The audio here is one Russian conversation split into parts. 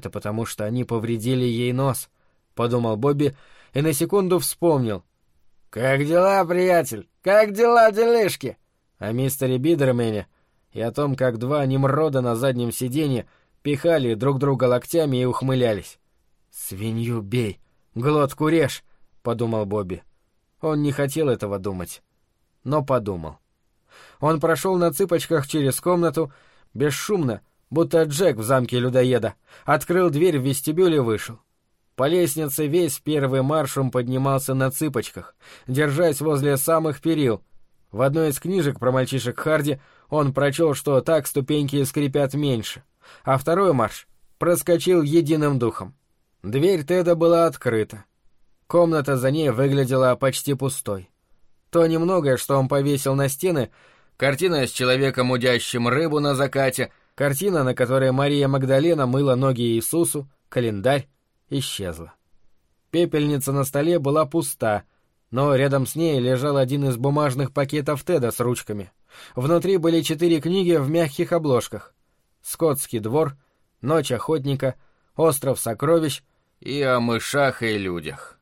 это потому, что они повредили ей нос, — подумал Бобби и на секунду вспомнил. «Как дела, приятель? Как дела, делишки?» О мистере Бидермене и о том, как два немрода на заднем сиденье пихали друг друга локтями и ухмылялись. «Свинью бей, глотку режь», — подумал Бобби. Он не хотел этого думать, но подумал. Он прошел на цыпочках через комнату, бесшумно, будто Джек в замке людоеда, открыл дверь в вестибюль и вышел. По лестнице весь первый маршем поднимался на цыпочках, держась возле самых перил. В одной из книжек про мальчишек Харди он прочел, что так ступеньки скрипят меньше, а второй марш проскочил единым духом. Дверь Теда была открыта. Комната за ней выглядела почти пустой. То немногое, что он повесил на стены, картина с человеком, удящим рыбу на закате, картина, на которой Мария Магдалена мыла ноги Иисусу, календарь, исчезла. Пепельница на столе была пуста, но рядом с ней лежал один из бумажных пакетов Теда с ручками. Внутри были 4 книги в мягких обложках: «Скотский двор», «Ночь охотника», «Остров сокровищ» и «О мышах и людях».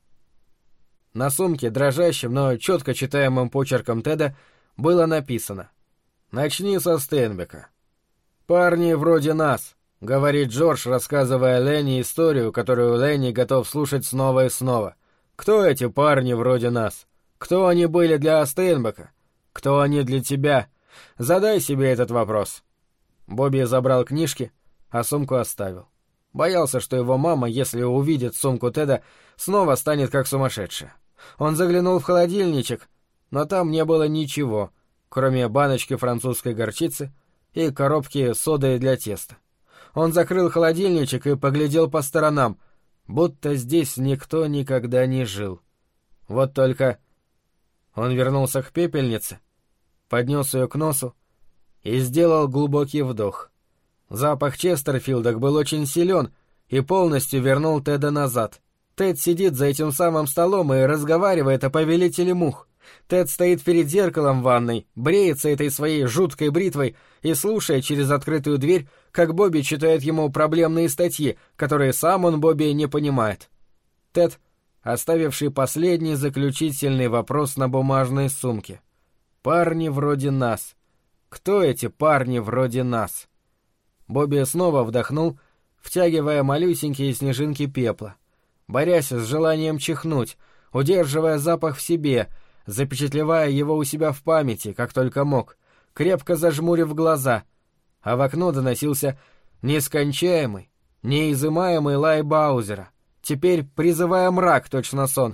На сумке, дрожащим, но четко читаемым почерком Теда, было написано: «Начни со Стейнбека». «Парни вроде нас», — говорит Джордж, рассказывая Ленни историю, которую Ленни готов слушать снова и снова. «Кто эти парни вроде нас? Кто они были для Стейнбека? Кто они для тебя? Задай себе этот вопрос». Бобби забрал книжки, а сумку оставил. Боялся, что его мама, если увидит сумку Теда, снова станет как сумасшедшая. Он заглянул в холодильничек, но там не было ничего, кроме баночки французской горчицы и коробки соды для теста. Он закрыл холодильничек и поглядел по сторонам, будто здесь никто никогда не жил. Вот только... Он вернулся к пепельнице, поднес ее к носу и сделал глубокий вдох. Запах Честерфилда был очень силен и полностью вернул Теда назад. Тед сидит за этим самым столом и разговаривает о повелителе мух. Тед стоит перед зеркалом в ванной, бреется этой своей жуткой бритвой и слушает через открытую дверь, как Бобби читает ему проблемные статьи, которые сам он, Бобби, не понимает. Тед, оставивший последний заключительный вопрос на бумажной сумке. «Парни вроде нас. Кто эти парни вроде нас?» Бобби снова вдохнул, втягивая малюсенькие снежинки пепла, борясь с желанием чихнуть, удерживая запах в себе, запечатлевая его у себя в памяти, как только мог, крепко зажмурив глаза, а в окно доносился нескончаемый, неизымаемый лай Баузера, теперь призывая мрак, точно сон.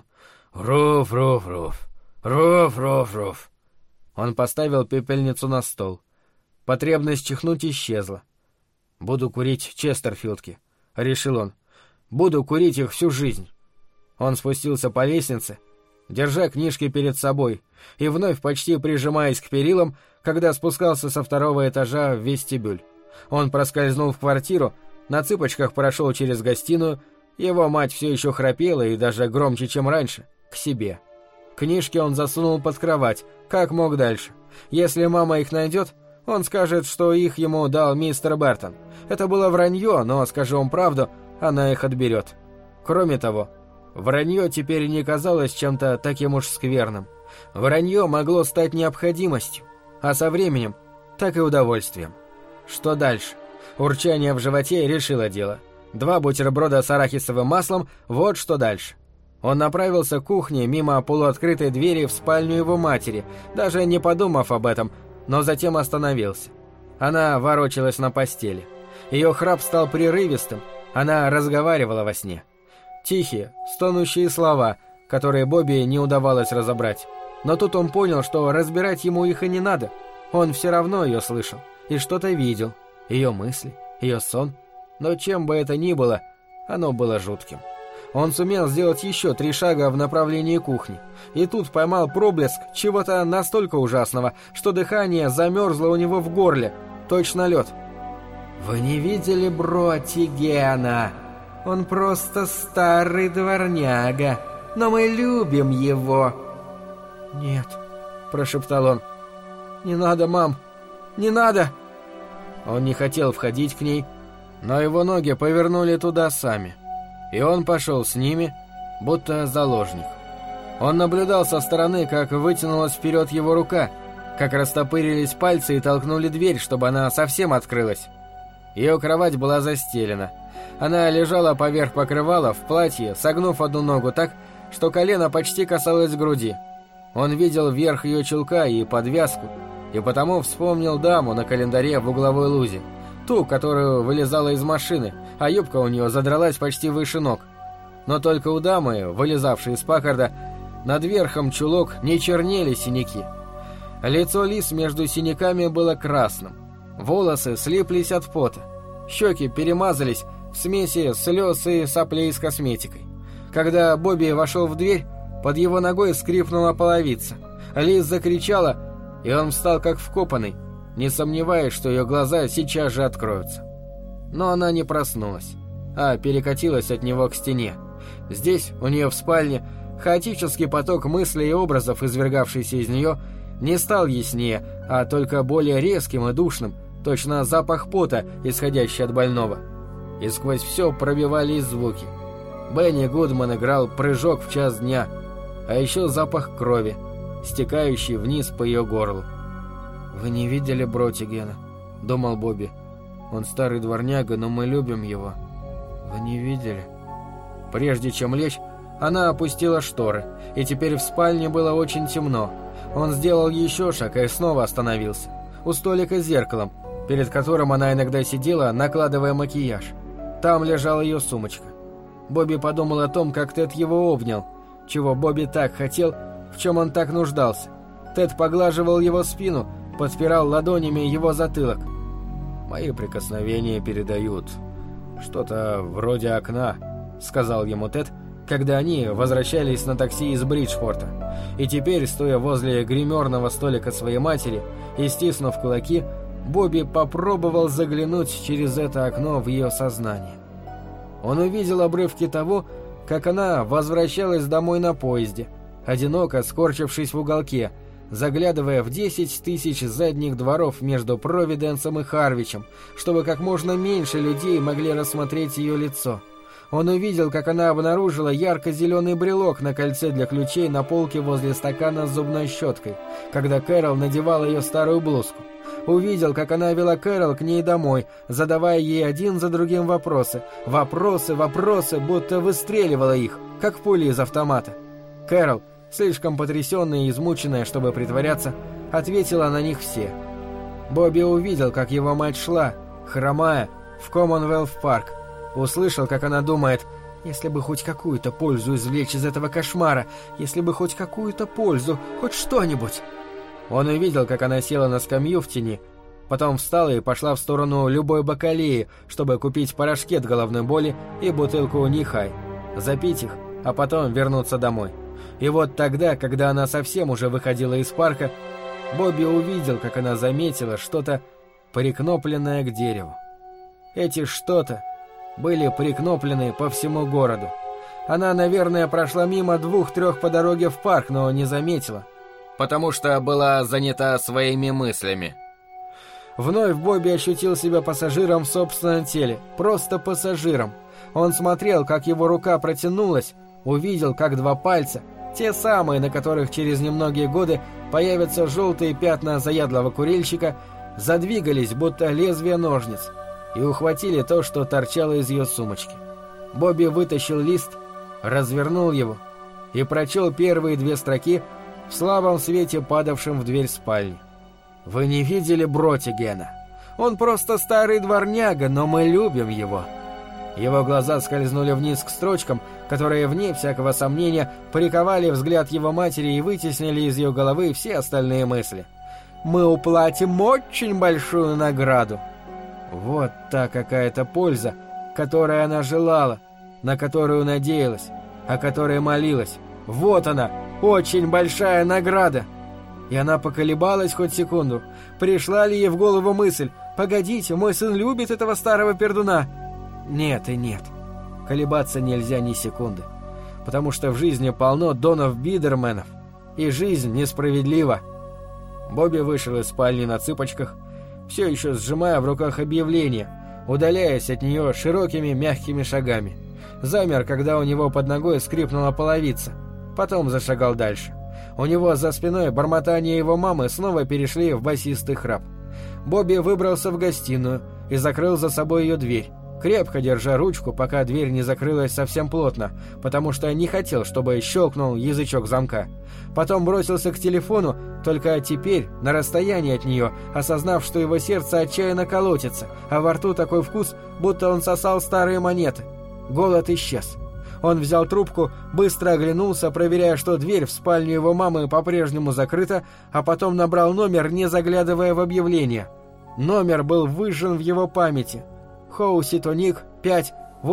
«Руф-руф-руф! Руф-руф-руф!» Он поставил пепельницу на стол. Потребность чихнуть исчезла. «Буду курить Честерфилдки», — решил он. «Буду курить их всю жизнь». Он спустился по лестнице, держа книжки перед собой, и вновь почти прижимаясь к перилам, когда спускался со 2-го этажа в вестибюль. Он проскользнул в квартиру, на цыпочках прошел через гостиную, его мать все еще храпела и даже громче, чем раньше, к себе. Книжки он засунул под кровать, как мог дальше. Если мама их найдет, он скажет, что их ему дал мистер Бертон. Это было вранье, но, скажу вам правду, она их отберет. Кроме того, вранье теперь не казалось чем-то таким уж скверным. Вранье могло стать необходимостью, а со временем так и удовольствием. Что дальше? Урчание в животе решило дело. 2 бутерброда с арахисовым маслом — вот что дальше. Он направился к кухне мимо полуоткрытой двери в спальню его матери, даже не подумав об этом, но затем остановился. Она ворочалась на постели. Ее храп стал прерывистым, она разговаривала во сне. Тихие, стонущие слова, которые Бобби не удавалось разобрать. Но тут он понял, что разбирать ему их и не надо. Он все равно ее слышал и что-то видел. Ее мысли, ее сон. Но чем бы это ни было, оно было жутким. Он сумел сделать еще 3 шага в направлении кухни, и тут поймал проблеск чего-то настолько ужасного, что дыхание замерзло у него в горле, точно лед. «Вы не видели Бротигена? Он просто старый дворняга, но мы любим его». «Нет», — прошептал он. «Не надо, мам, не надо». Он не хотел входить к ней, но его ноги повернули туда сами, и он пошел с ними, будто заложник. Он наблюдал со стороны, как вытянулась вперед его рука, как растопырились пальцы и толкнули дверь, чтобы она совсем открылась. Ее кровать была застелена. Она лежала поверх покрывала в платье, согнув одну ногу так, что колено почти касалось груди. Он видел верх ее чулка и подвязку, и потому вспомнил даму на календаре в угловой лузе, ту, которую вылезала из машины, а юбка у нее задралась почти выше ног. Но только у дамы, вылезавшей из Паккарда, над верхом чулок не чернели синяки. Лицо Лиз между синяками было красным. Волосы слиплись от пота. Щеки перемазались в смеси слез и соплей с косметикой. Когда Бобби вошел в дверь, под его ногой скрипнула половица. Лиз закричала, и он встал как вкопанный, не сомневаясь, что ее глаза сейчас же откроются. Но она не проснулась, а перекатилась от него к стене. Здесь, у нее в спальне, хаотический поток мыслей и образов, извергавшийся из нее, не стал яснее, а только более резким и душным, точно запах пота, исходящий от больного. И сквозь все пробивались звуки. Бенни Гудман играл «Прыжок в час дня», а еще запах крови, стекающий вниз по ее горлу. «Вы не видели Бротигена?» — думал Бобби. «Он старый дворняга, но мы любим его. Вы не видели?» Прежде чем лечь, она опустила шторы, и теперь в спальне было очень темно. Он сделал еще шаг и снова остановился. У столика с зеркалом, перед которым она иногда сидела, накладывая макияж. Там лежала ее сумочка. Бобби подумал о том, как Тед его обнял, чего Бобби так хотел, в чем он так нуждался. Тед поглаживал его спину, подпирал ладонями его затылок. «Мои прикосновения передают что-то вроде окна», — сказал ему Тед, когда они возвращались на такси из Бриджпорта. И теперь, стоя возле гримерного столика своей матери и стиснув кулаки, Бобби попробовал заглянуть через это окно в ее сознание. Он увидел обрывки того, как она возвращалась домой на поезде, одиноко скорчившись в уголке, заглядывая в 10 тысяч задних дворов между Провиденсом и Харвичем, чтобы как можно меньше людей могли рассмотреть ее лицо. Он увидел, как она обнаружила ярко-зеленый брелок на кольце для ключей на полке возле стакана с зубной щеткой, когда Кэрол надевала ее старую блузку. Увидел, как она вела Кэрол к ней домой, задавая ей один за другим вопросы. Вопросы, будто выстреливала их, как пули из автомата. Кэрол, слишком потрясенная и измученная, чтобы притворяться, ответила на них все. Бобби увидел, как его мать шла, хромая, в Коммонвелф-парк. Услышал, как она думает: «Если бы хоть какую-то пользу извлечь из этого кошмара, если бы хоть какую-то пользу, хоть что-нибудь». Он увидел, как она села на скамью в тени, потом встала и пошла в сторону любой бакалеи, чтобы купить порошки от головной боли и бутылку Нихай, запить их, а потом вернуться домой. И вот тогда, когда она совсем уже выходила из парка, Бобби увидел, как она заметила что-то, прикнопленное к дереву. Эти что-то были прикноплены по всему городу. Она, наверное, прошла мимо 2-3 по дороге в парк, но не заметила, потому что была занята своими мыслями. Вновь Бобби ощутил себя пассажиром в собственном теле, просто пассажиром. Он смотрел, как его рука протянулась, увидел, как 2 пальца, те самые, на которых через немногие годы появятся желтые пятна заядлого курильщика, задвигались, будто лезвие ножниц, и ухватили то, что торчало из ее сумочки. Бобби вытащил лист, развернул его и прочел первые 2 строки в слабом свете, падавшем в дверь спальни. «Вы не видели Бротигена? Он просто старый дворняга, но мы любим его». Его глаза скользнули вниз к строчкам, которые, вне всякого сомнения, приковали взгляд его матери и вытеснили из ее головы все остальные мысли. «Мы уплатим очень большую награду». Вот та какая-то польза, которой она желала, на которую надеялась, о которой молилась. Вот она, очень большая награда. И она поколебалась хоть секунду. Пришла ли ей в голову мысль: «Погодите, мой сын любит этого старого пердуна»? Нет и нет. Колебаться нельзя ни секунды, потому что в жизни полно Донов Бидерменов, и жизнь несправедлива. Бобби вышел из спальни на цыпочках, все еще сжимая в руках объявление, удаляясь от нее широкими мягкими шагами. Замер, когда у него под ногой скрипнула половица. Потом зашагал дальше. У него за спиной бормотание его мамы снова перешли в басистый храп. Бобби выбрался в гостиную и закрыл за собой ее дверь, крепко держа ручку, пока дверь не закрылась совсем плотно, потому что не хотел, чтобы щелкнул язычок замка. Потом бросился к телефону, только теперь на расстоянии от нее, осознав, что его сердце отчаянно колотится, а во рту такой вкус, будто он сосал старые монеты. Голод исчез. Он взял трубку, быстро оглянулся, проверяя, что дверь в спальню его мамы по-прежнему закрыта, а потом набрал номер, не заглядывая в объявление. Номер был выжжен в его памяти. Хоуситоник 5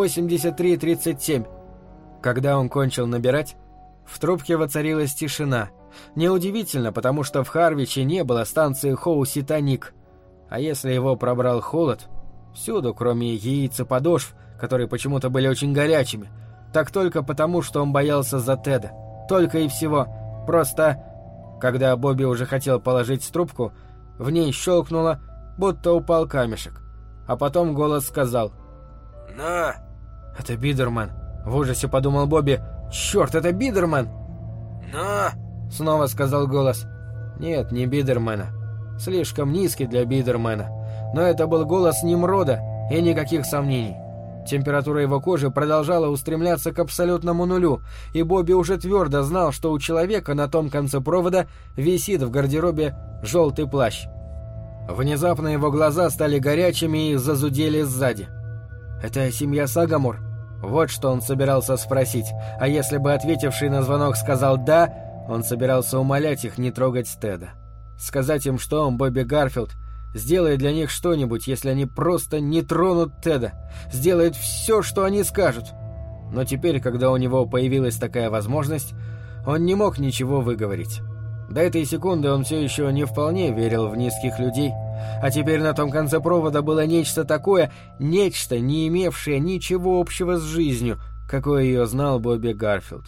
83 37. Когда он кончил набирать, в трубке воцарилась тишина. Неудивительно, потому что в Харвиче не было станции Хоуситоник. А если его пробрал холод, всюду, кроме яиц и подошв, которые почему-то были очень горячими, так только потому, что он боялся за Теда. Только и всего. Просто, когда Бобби уже хотел положить трубку, в ней щелкнуло, будто упал камешек. А потом голос сказал: «Ну?» «Это Бидерман», — в ужасе подумал Бобби. «Черт, это Бидерман!» «Ну?» — снова сказал голос. Нет, не Бидермана. Слишком низкий для Бидермана. Но это был голос Немрода, и никаких сомнений. Температура его кожи продолжала устремляться к абсолютному нулю, и Бобби уже твердо знал, что у человека на том конце провода висит в гардеробе желтый плащ. Внезапно его глаза стали горячими и зазудели сзади. «Это семья Сагамор?» Вот что он собирался спросить, а если бы ответивший на звонок сказал «да», он собирался умолять их не трогать Теда. Сказать им, что он, Бобби Гарфилд, сделает для них что-нибудь, если они просто не тронут Теда, сделает все, что они скажут. Но теперь, когда у него появилась такая возможность, он не мог ничего выговорить. До этой секунды он все еще не вполне верил в низких людей, а теперь на том конце провода было нечто такое, нечто, не имевшее ничего общего с жизнью, какой ее знал Бобби Гарфилд.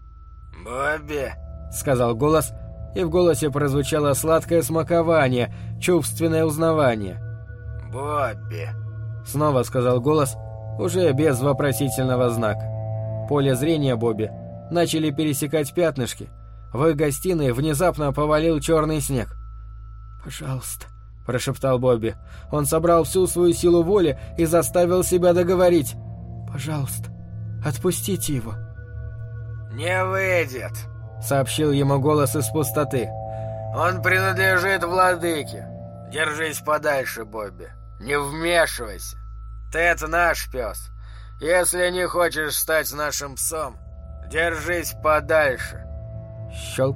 «Бобби», — сказал голос, и в голосе прозвучало сладкое смакование, чувственное узнавание. «Бобби», — снова сказал голос, уже без вопросительного знака. Поле зрения Бобби начали пересекать пятнышки. В их гостиной внезапно повалил черный снег. «Пожалуйста», — прошептал Бобби. Он собрал всю свою силу воли и заставил себя договорить. «Пожалуйста, отпустите его». «Не выйдет», — сообщил ему голос из пустоты. «Он принадлежит владыке. Держись подальше, Бобби. Не вмешивайся. Тед наш пес. Если не хочешь стать нашим псом, держись подальше». Щелк.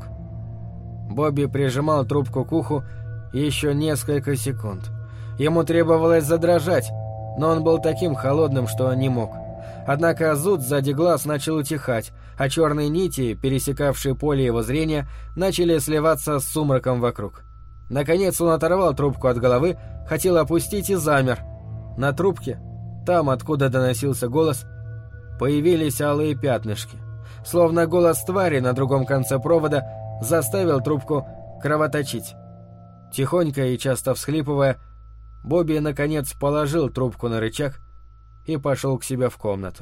Бобби прижимал трубку к уху еще несколько секунд. Ему требовалось задрожать, но он был таким холодным, что не мог. Однако зуд сзади глаз начал утихать, а черные нити, пересекавшие поле его зрения, начали сливаться с сумраком вокруг. Наконец он оторвал трубку от головы, хотел опустить и замер. На трубке, там, откуда доносился голос, появились алые пятнышки. Словно голос твари на другом конце провода заставил трубку кровоточить. Тихонько и часто всхлипывая, Бобби наконец положил трубку на рычаг и пошел к себе в комнату.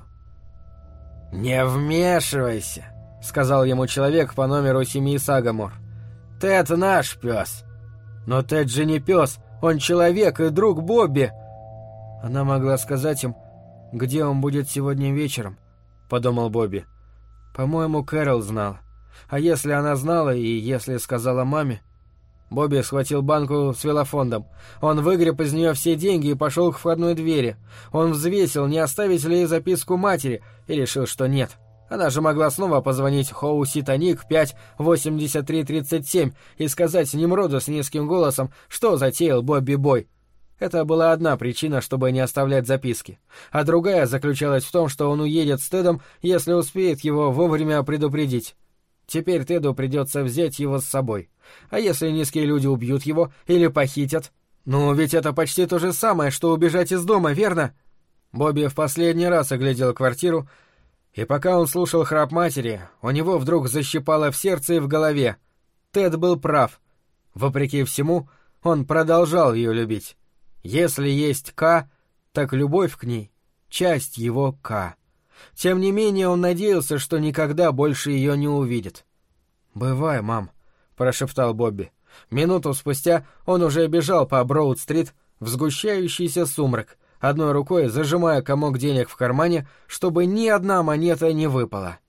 «Не вмешивайся», — сказал ему человек по номеру семьи Сагамор. «Тед наш пес». «Но Тед же не пес, он человек и друг Бобби». Она могла сказать им, где он будет сегодня вечером, — подумал Бобби. По-моему, Кэрол знала. А если она знала и если сказала маме... Бобби схватил банку с велофондом. Он выгреб из нее все деньги и пошел к входной двери. Он взвесил, не оставить ли ей записку матери, и решил, что нет. Она же могла снова позвонить Хоуситоник 5 83 37 и сказать Немроду с низким голосом, что затеял Бобби Бой. Это была одна причина, чтобы не оставлять записки. А другая заключалась в том, что он уедет с Тедом, если успеет его вовремя предупредить. Теперь Теду придется взять его с собой. А если низкие люди убьют его или похитят? Ну, ведь это почти то же самое, что убежать из дома, верно? Бобби в последний раз оглядел квартиру, и пока он слушал храп матери, у него вдруг защипало в сердце и в голове. Тед был прав. Вопреки всему, он продолжал ее любить. Если есть К, так любовь к ней — часть его К. Тем не менее он надеялся, что никогда больше ее не увидит. «Бывай, мам», — прошептал Бобби. Минуту спустя он уже бежал по Броуд-стрит в сгущающийся сумрак, одной рукой зажимая комок денег в кармане, чтобы ни одна монета не выпала.